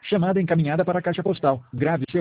Chamada encaminhada para a caixa postal. Grave seu